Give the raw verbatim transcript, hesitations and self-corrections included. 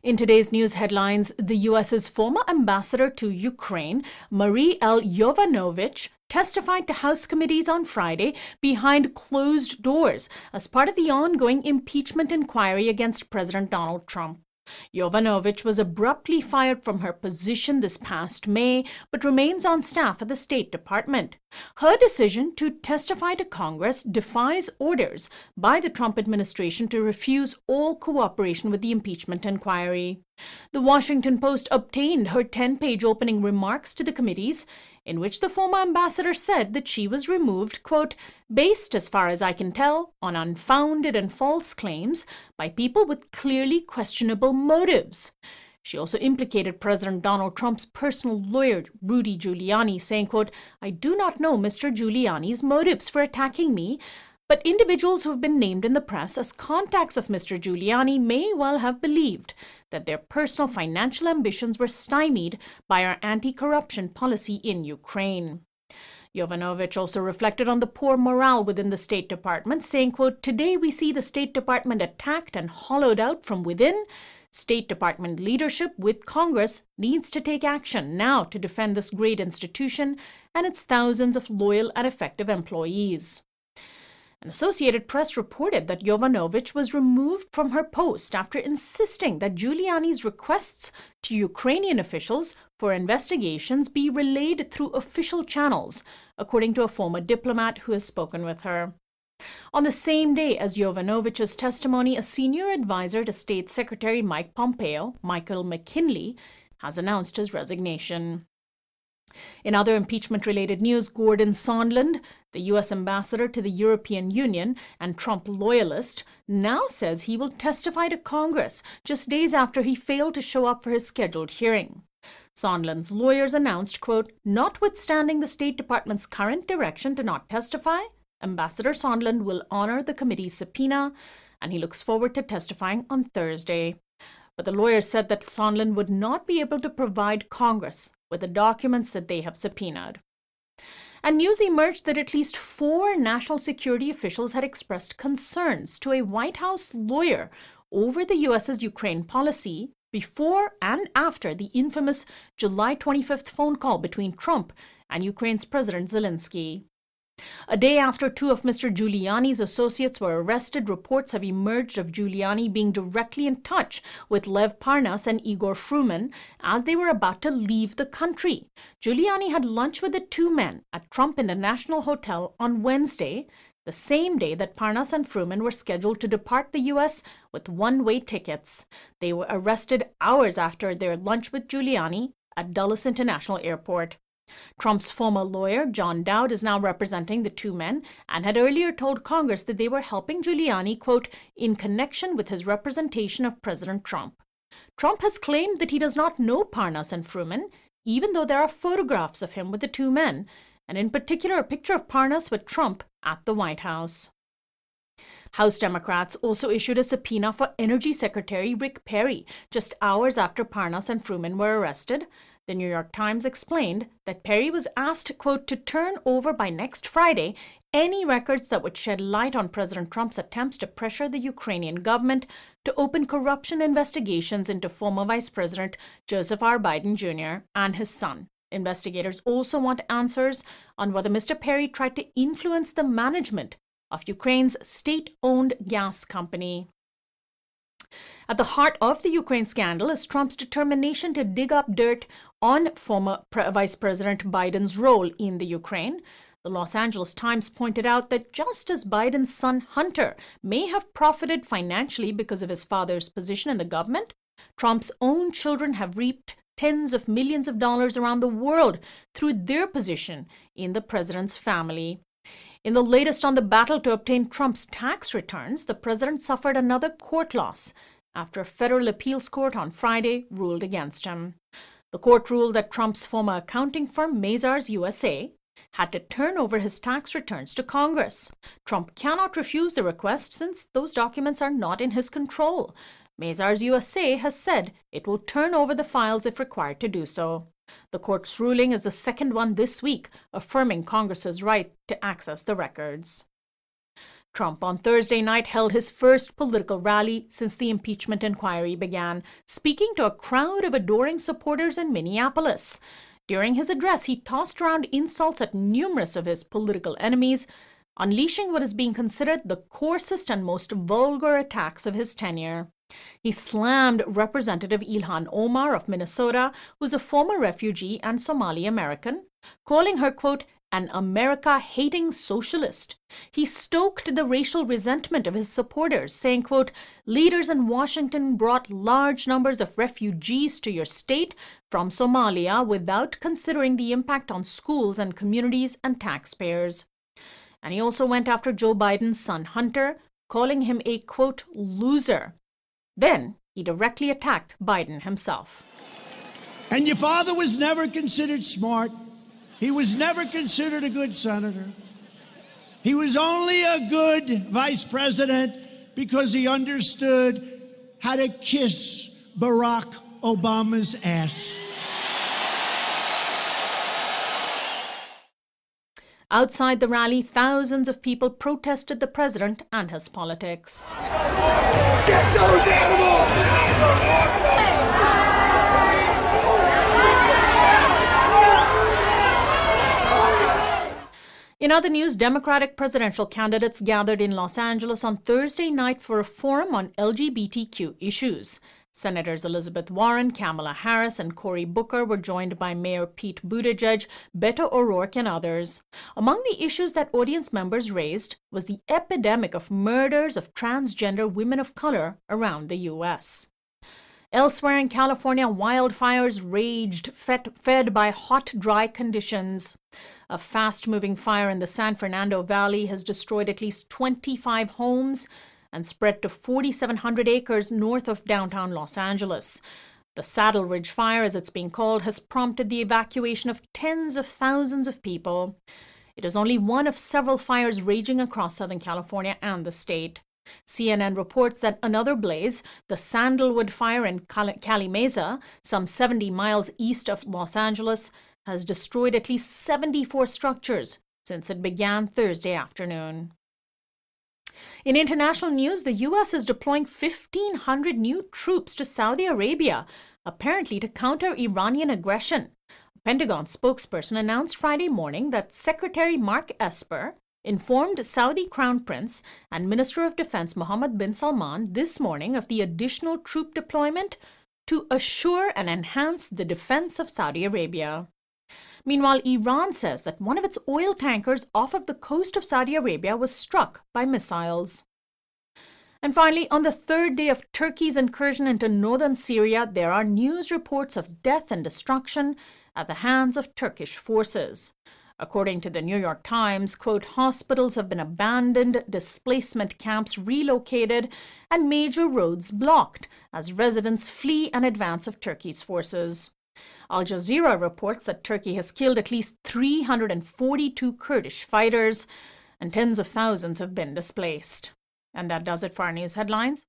In today's news headlines, the U S's former ambassador to Ukraine, Marie L. Yovanovitch, testified to House committees on Friday behind closed doors as part of the ongoing impeachment inquiry against President Donald Trump. Yovanovitch was abruptly fired from her position this past May, but remains on staff at the State Department. Her decision to testify to Congress defies orders by the Trump administration to refuse all cooperation with the impeachment inquiry. The Washington Post obtained her ten-page opening remarks to the committees, in which the former ambassador said that she was removed, quote, based, as far as I can tell, on unfounded and false claims by people with clearly questionable motives. She also implicated President Donald Trump's personal lawyer, Rudy Giuliani, saying, quote, I do not know Mister Giuliani's motives for attacking me, but individuals who have been named in the press as contacts of Mister Giuliani may well have believed that their personal financial ambitions were stymied by our anti-corruption policy in Ukraine. Yovanovitch also reflected on the poor morale within the State Department, saying, quote, today we see the State Department attacked and hollowed out from within. State Department leadership with Congress needs to take action now to defend this great institution and its thousands of loyal and effective employees. An Associated Press reported that Yovanovitch was removed from her post after insisting that Giuliani's requests to Ukrainian officials for investigations be relayed through official channels, according to a former diplomat who has spoken with her. On the same day as Yovanovitch's testimony, a senior advisor to State Secretary Mike Pompeo, Michael McKinley, has announced his resignation. In other impeachment-related news, Gordon Sondland, the U S ambassador to the European Union and Trump loyalist, now says he will testify to Congress just days after he failed to show up for his scheduled hearing. Sondland's lawyers announced, quote, notwithstanding the State Department's current direction to not testify, Ambassador Sondland will honor the committee's subpoena, and he looks forward to testifying on Thursday. But the lawyers said that Sondland would not be able to provide Congress with the documents that they have subpoenaed. And news emerged that at least four national security officials had expressed concerns to a White House lawyer over the U S's Ukraine policy before and after the infamous July twenty-fifth phone call between Trump and Ukraine's President Zelensky. A day after two of Mister Giuliani's associates were arrested, reports have emerged of Giuliani being directly in touch with Lev Parnas and Igor Fruman as they were about to leave the country. Giuliani had lunch with the two men at Trump International Hotel on Wednesday, the same day that Parnas and Fruman were scheduled to depart the U S with one-way tickets. They were arrested hours after their lunch with Giuliani at Dulles International Airport. Trump's former lawyer, John Dowd, is now representing the two men and had earlier told Congress that they were helping Giuliani, quote, in connection with his representation of President Trump. Trump has claimed that he does not know Parnas and Fruman, even though there are photographs of him with the two men, and in particular a picture of Parnas with Trump at the White House. House Democrats also issued a subpoena for Energy Secretary Rick Perry just hours after Parnas and Fruman were arrested. The New York Times explained that Perry was asked, quote, to turn over by next Friday any records that would shed light on President Trump's attempts to pressure the Ukrainian government to open corruption investigations into former Vice President Joseph R. Biden Junior and his son. Investigators also want answers on whether Mister Perry tried to influence the management of Ukraine's state-owned gas company. At the heart of the Ukraine scandal is Trump's determination to dig up dirt on former Pre- Vice President Biden's role in the Ukraine. The Los Angeles Times pointed out that just as Biden's son Hunter may have profited financially because of his father's position in the government, Trump's own children have reaped tens of millions of dollars around the world through their position in the president's family. In the latest on the battle to obtain Trump's tax returns, the president suffered another court loss after a federal appeals court on Friday ruled against him. The court ruled that Trump's former accounting firm, Mazars U S A, had to turn over his tax returns to Congress. Trump cannot refuse the request since those documents are not in his control. Mazars U S A has said it will turn over the files if required to do so. The court's ruling is the second one this week, affirming Congress's right to access the records. Trump on Thursday night held his first political rally since the impeachment inquiry began, speaking to a crowd of adoring supporters in Minneapolis. During his address, he tossed around insults at numerous of his political enemies, unleashing what is being considered the coarsest and most vulgar attacks of his tenure. He slammed Representative Ilhan Omar of Minnesota, who is a former refugee and Somali American, calling her, quote, an America-hating socialist. He stoked the racial resentment of his supporters, saying, quote, leaders in Washington brought large numbers of refugees to your state from Somalia without considering the impact on schools and communities and taxpayers. And he also went after Joe Biden's son Hunter, calling him a, quote, loser. Then he directly attacked Biden himself. And your father was never considered smart. He was never considered a good senator. He was only a good vice president because he understood how to kiss Barack Obama's ass. Outside the rally, thousands of people protested the president and his politics. Get those animals! In other news, Democratic presidential candidates gathered in Los Angeles on Thursday night for a forum on L G B T Q issues. Senators Elizabeth Warren, Kamala Harris, and Cory Booker were joined by Mayor Pete Buttigieg, Beto O'Rourke, and others. Among the issues that audience members raised was the epidemic of murders of transgender women of color around the U S. Elsewhere in California, wildfires raged, fed, fed by hot, dry conditions. A fast-moving fire in the San Fernando Valley has destroyed at least twenty-five homes and spread to four thousand seven hundred acres north of downtown Los Angeles. The Saddle Ridge Fire, as it's being called, has prompted the evacuation of tens of thousands of people. It is only one of several fires raging across Southern California and the state. C N N reports that another blaze, the Sandalwood Fire in Cali Mesa, some seventy miles east of Los Angeles, has destroyed at least seventy-four structures since it began Thursday afternoon. In international news, the U S is deploying fifteen hundred new troops to Saudi Arabia, apparently to counter Iranian aggression. A Pentagon spokesperson announced Friday morning that Secretary Mark Esper informed Saudi Crown Prince and Minister of Defense Mohammed bin Salman this morning of the additional troop deployment to assure and enhance the defense of Saudi Arabia. Meanwhile, Iran says that one of its oil tankers off of the coast of Saudi Arabia was struck by missiles. And finally, on the third day of Turkey's incursion into northern Syria, there are news reports of death and destruction at the hands of Turkish forces. According to the New York Times, quote, hospitals have been abandoned, displacement camps relocated, and major roads blocked as residents flee in advance of Turkey's forces. Al Jazeera reports that Turkey has killed at least three hundred forty-two Kurdish fighters, and tens of thousands have been displaced. And that does it for our news headlines.